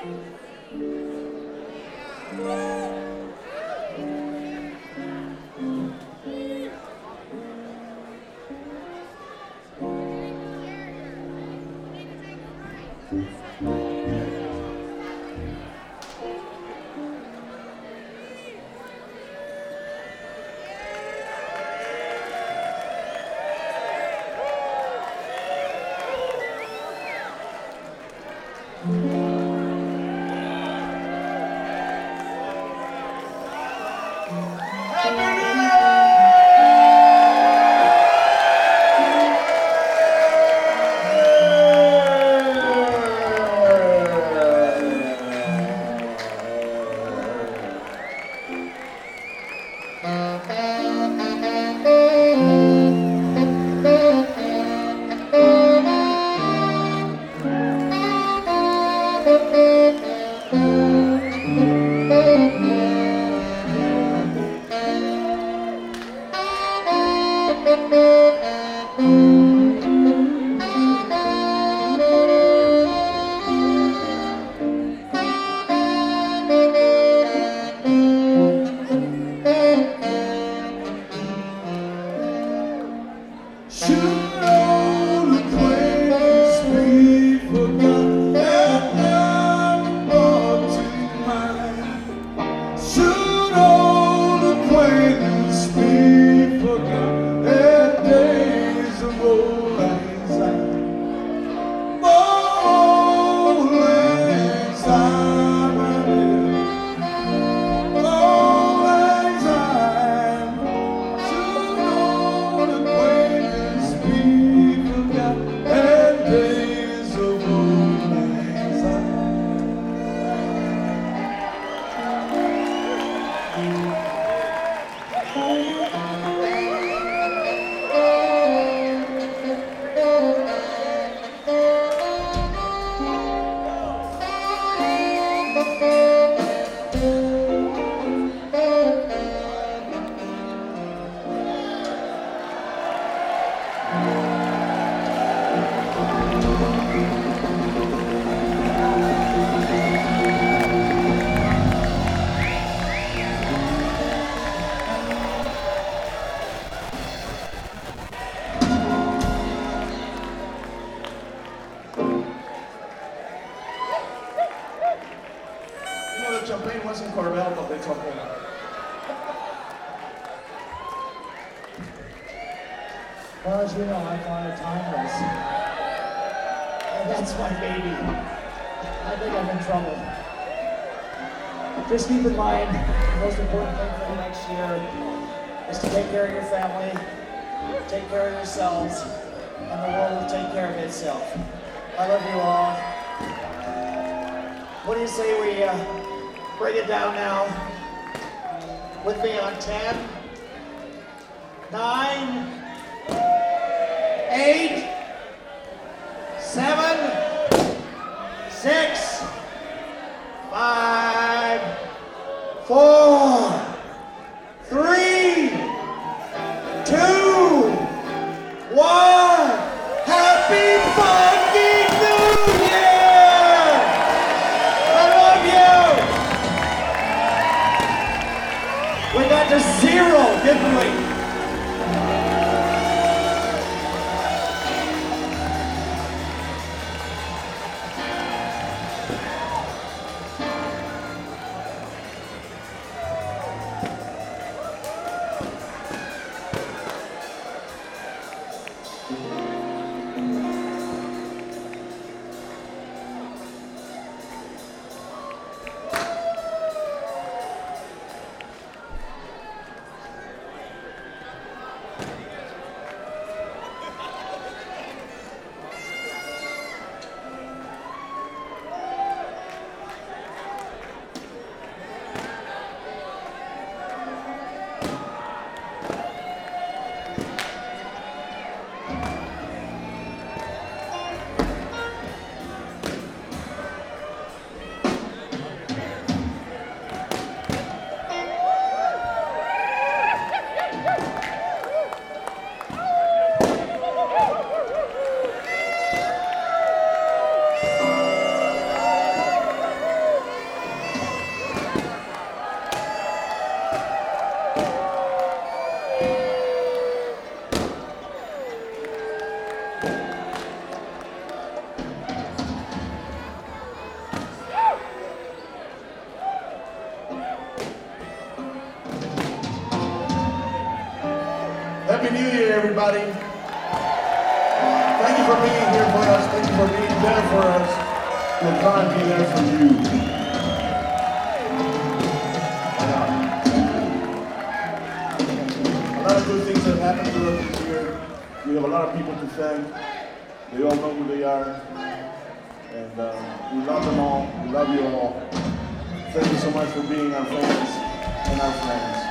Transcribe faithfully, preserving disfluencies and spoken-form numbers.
Just keep in mind, the most important thing for the next year is to take care of your family, take care of yourselves, and the world will take care of itself. I love you all. What do you say we uh, bring it down now? With me on ten, nine, eight, seven, six, five, four, three, two, one. Happy fucking New Year! I love you! We got to zero, didn't we? everybody. Thank you for being here for us. Thank you for being there for us. We'll try and be there for you. A lot of good things have happened to us this year. We have a lot of people to thank. They all know who they are. And uh, we love them all. We love you all. Thank you so much for being our friends and our friends.